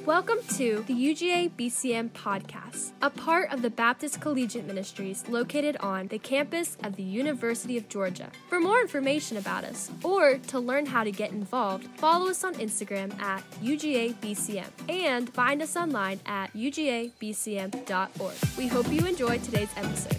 Welcome to the UGA BCM podcast, a part of the Baptist Collegiate Ministries located on the campus of the University of Georgia. For more information about us or to learn how to get involved, follow us on Instagram at UGA BCM and find us online at ugabcm.org. We hope you enjoy today's episode.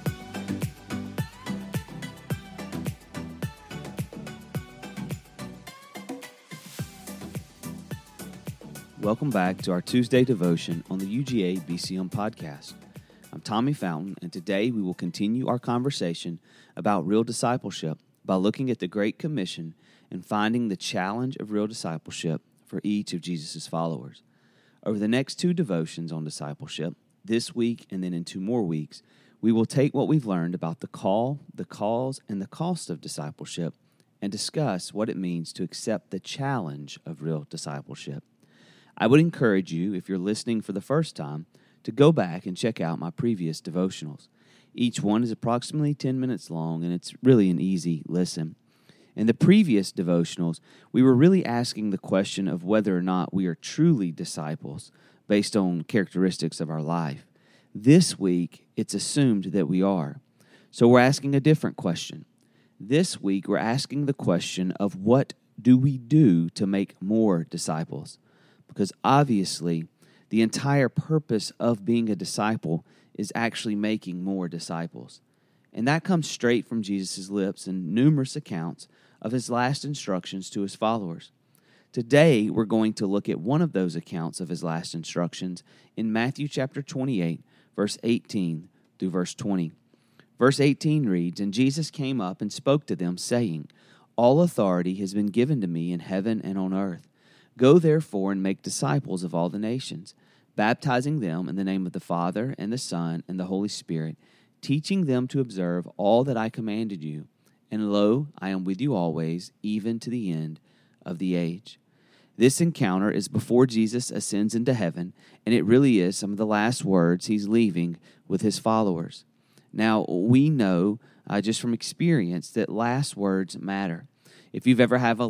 Welcome back to our Tuesday devotion on the UGA BCM podcast. I'm Tommy Fountain, and today we will continue our conversation about real discipleship by looking at the Great Commission and finding the challenge of real discipleship for each of Jesus' followers. Over the next two devotions on discipleship, this week and then in 2 more weeks, we will take what we've learned about the call, the cause, and the cost of discipleship and discuss what it means to accept the challenge of real discipleship. I would encourage you, if you're listening for the first time, to go back and check out my previous devotionals. Each one is approximately 10 minutes long, and it's really an easy listen. In the previous devotionals, we were really asking the question of whether or not we are truly disciples based on characteristics of our life. This week, it's assumed that we are. So we're asking a different question. This week, we're asking the question of what do we do to make more disciples? Because obviously, the entire purpose of being a disciple is actually making more disciples. And that comes straight from Jesus' lips in numerous accounts of his last instructions to his followers. Today, we're going to look at one of those accounts of his last instructions in Matthew chapter 28, verse 18 through verse 20. Verse 18 reads, "And Jesus came up and spoke to them, saying, 'All authority has been given to me in heaven and on earth. Go therefore and make disciples of all the nations, baptizing them in the name of the Father and the Son and the Holy Spirit, teaching them to observe all that I commanded you. And lo, I am with you always, even to the end of the age.'" This encounter is before Jesus ascends into heaven, and it really is some of the last words he's leaving with his followers. Now, we know just from experience that last words matter. If you've ever had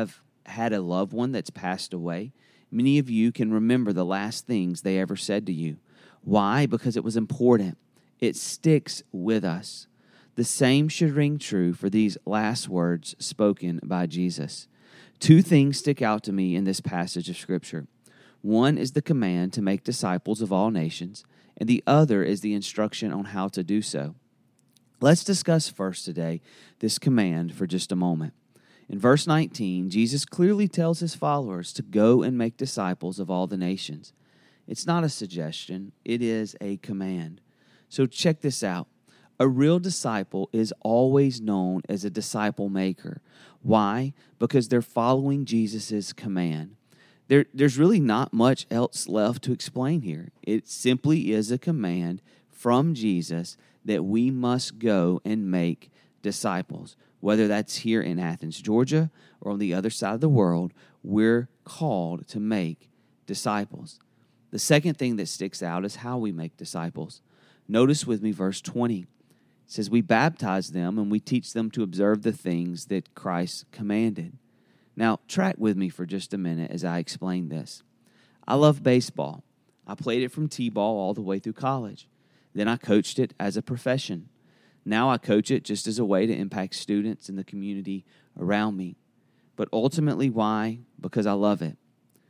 a loved one that's passed away, many of you can remember the last things they ever said to you. Why? Because it was important. It sticks with us. The same should ring true for these last words spoken by Jesus. 2 things stick out to me in this passage of Scripture. One is the command to make disciples of all nations, and the other is the instruction on how to do so. Let's discuss first today this command for just a moment. In verse 19, Jesus clearly tells his followers to go and make disciples of all the nations. It's not a suggestion, it is a command. So check this out. A real disciple is always known as a disciple maker. Why? Because they're following Jesus' command. There's really not much else left to explain here. It simply is a command from Jesus that we must go and make disciples. Whether that's here in Athens, Georgia, or on the other side of the world, we're called to make disciples. The second thing that sticks out is how we make disciples. Notice with me verse 20. It says, "We baptize them and we teach them to observe the things that Christ commanded." Now, track with me for just a minute as I explain this. I love baseball. I played it from T-ball all the way through college. Then I coached it as a profession. Now I coach it just as a way to impact students in the community around me. But ultimately, why? Because I love it.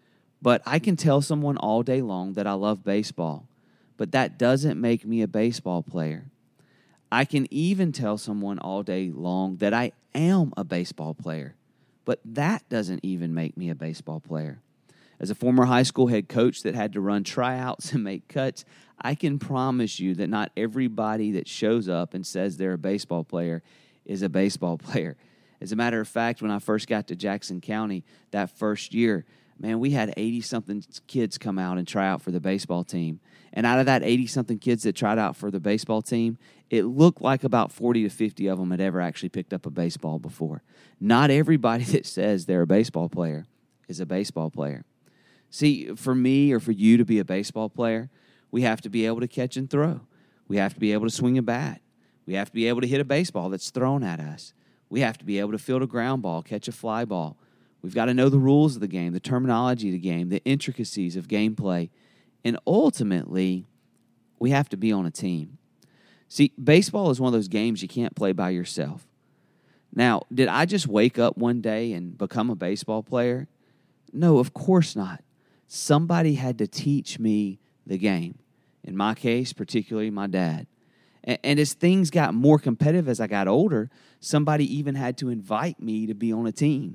But I can tell someone all day long that I love baseball, but that doesn't make me a baseball player. I can even tell someone all day long that I am a baseball player, but that doesn't even make me a baseball player. As a former high school head coach that had to run tryouts and make cuts, I can promise you that not everybody that shows up and says they're a baseball player is a baseball player. As a matter of fact, when I first got to Jackson County that first year, man, we had 80-something kids come out and try out for the baseball team. And out of that 80-something kids that tried out for the baseball team, it looked like about 40 to 50 of them had ever actually picked up a baseball before. Not everybody that says they're a baseball player is a baseball player. See, for me or for you to be a baseball player, we have to be able to catch and throw. We have to be able to swing a bat. We have to be able to hit a baseball that's thrown at us. We have to be able to field a ground ball, catch a fly ball. We've got to know the rules of the game, the terminology of the game, the intricacies of gameplay. And ultimately, we have to be on a team. See, baseball is one of those games you can't play by yourself. Now, did I just wake up one day and become a baseball player? No, of course not. Somebody had to teach me the game. In my case, particularly my dad. And as things got more competitive as I got older, somebody even had to invite me to be on a team.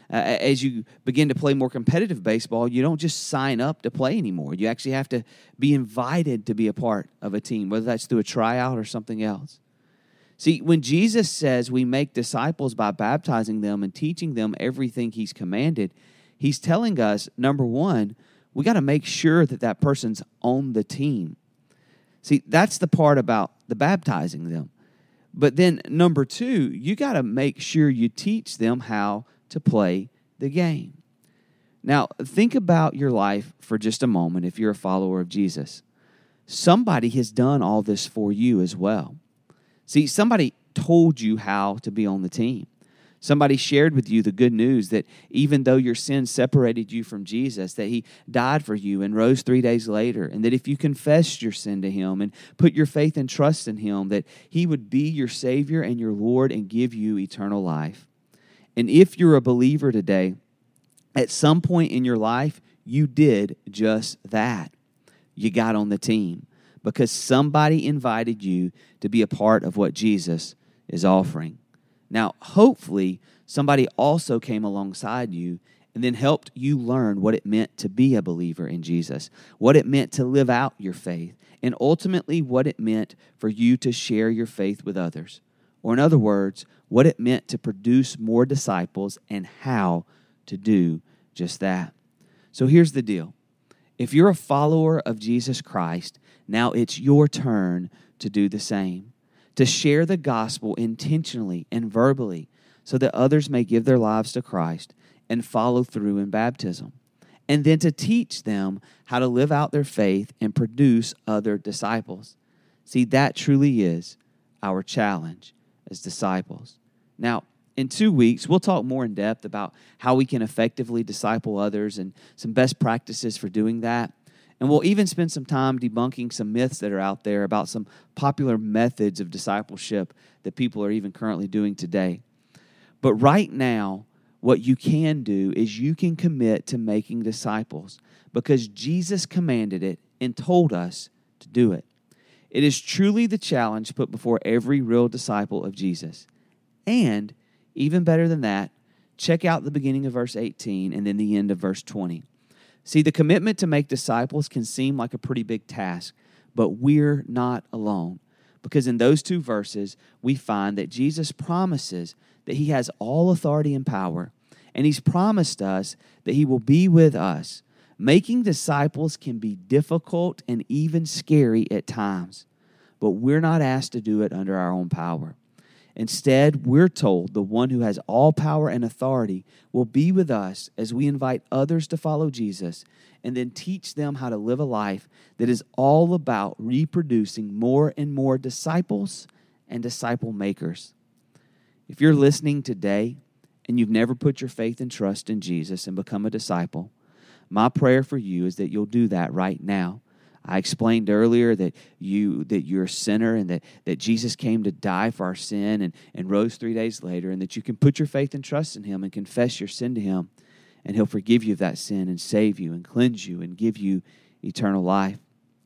As you begin to play more competitive baseball, you don't just sign up to play anymore. You actually have to be invited to be a part of a team, whether that's through a tryout or something else. See, when Jesus says we make disciples by baptizing them and teaching them everything he's commanded, he's telling us, number one, we got to make sure that that person's on the team. See, that's the part about the baptizing them. But then number two, you got to make sure you teach them how to play the game. Now, think about your life for just a moment if you're a follower of Jesus. Somebody has done all this for you as well. See, somebody told you how to be on the team. Somebody shared with you the good news that even though your sin separated you from Jesus, that he died for you and rose 3 days later, and that if you confessed your sin to him and put your faith and trust in him, that he would be your Savior and your Lord and give you eternal life. And if you're a believer today, at some point in your life, you did just that. You got on the team because somebody invited you to be a part of what Jesus is offering. Now, hopefully, somebody also came alongside you and then helped you learn what it meant to be a believer in Jesus, what it meant to live out your faith, and ultimately what it meant for you to share your faith with others. Or in other words, what it meant to produce more disciples and how to do just that. So here's the deal. If you're a follower of Jesus Christ, now it's your turn to do the same, to share the gospel intentionally and verbally so that others may give their lives to Christ and follow through in baptism, and then to teach them how to live out their faith and produce other disciples. See, that truly is our challenge as disciples. Now, in 2 weeks, we'll talk more in depth about how we can effectively disciple others and some best practices for doing that. And we'll even spend some time debunking some myths that are out there about some popular methods of discipleship that people are even currently doing today. But right now, what you can do is you can commit to making disciples because Jesus commanded it and told us to do it. It is truly the challenge put before every real disciple of Jesus. And even better than that, check out the beginning of verse 18 and then the end of verse 20. See, the commitment to make disciples can seem like a pretty big task, but we're not alone. Because in those two verses, we find that Jesus promises that he has all authority and power, and he's promised us that he will be with us. Making disciples can be difficult and even scary at times, but we're not asked to do it under our own power. Instead, we're told the one who has all power and authority will be with us as we invite others to follow Jesus and then teach them how to live a life that is all about reproducing more and more disciples and disciple makers. If you're listening today and you've never put your faith and trust in Jesus and become a disciple, my prayer for you is that you'll do that right now. I explained earlier that you're a sinner and that Jesus came to die for our sin and rose 3 days later, and that you can put your faith and trust in him and confess your sin to him, and he'll forgive you of that sin and save you and cleanse you and give you eternal life.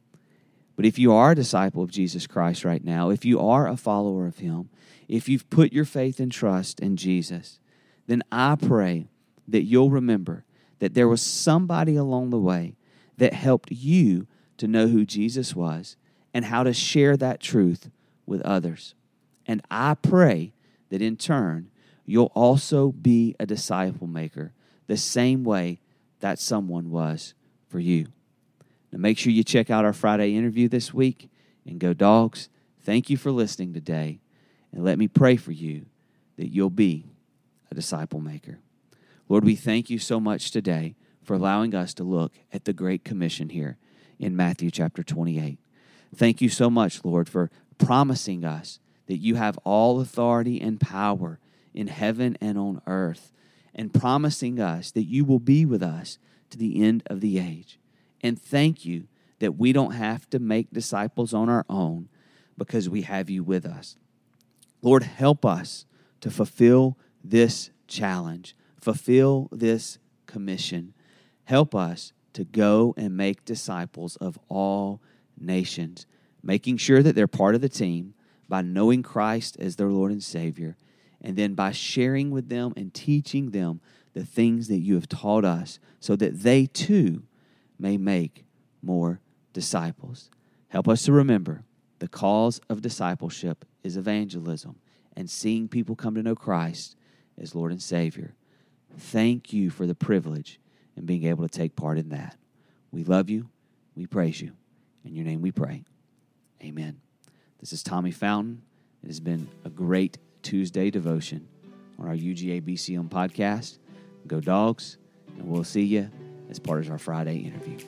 But if you are a disciple of Jesus Christ right now, if you are a follower of him, if you've put your faith and trust in Jesus, then I pray that you'll remember that there was somebody along the way that helped you to know who Jesus was and how to share that truth with others. And I pray that in turn, you'll also be a disciple maker the same way that someone was for you. Now make sure you check out our Friday interview this week, and go Dogs. Thank you for listening today, and let me pray for you that you'll be a disciple maker. Lord, we thank you so much today for allowing us to look at the Great Commission here in Matthew chapter 28. Thank you so much, Lord, for promising us that you have all authority and power in heaven and on earth, and promising us that you will be with us to the end of the age. And thank you that we don't have to make disciples on our own because we have you with us. Lord, help us to fulfill this challenge, fulfill this commission. Help us to go and make disciples of all nations, making sure that they're part of the team by knowing Christ as their Lord and Savior, and then by sharing with them and teaching them the things that you have taught us so that they too may make more disciples. Help us to remember the cause of discipleship is evangelism and seeing people come to know Christ as Lord and Savior. Thank you for the privilege and being able to take part in that. We love you. We praise you. In your name we pray. Amen. This is Tommy Fountain. It has been a great Tuesday devotion on our UGA BCM podcast. Go Dogs, and we'll see you as part of our Friday interview.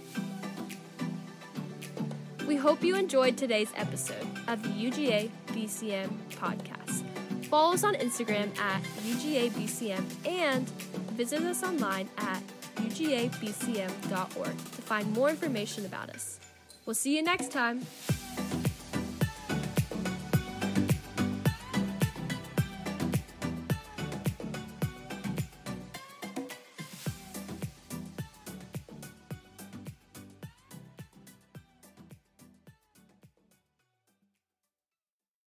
We hope you enjoyed today's episode of the UGA BCM podcast. Follow us on Instagram at UGA BCM and visit us online at ugabcm.org to find more information about us. We'll see you next time.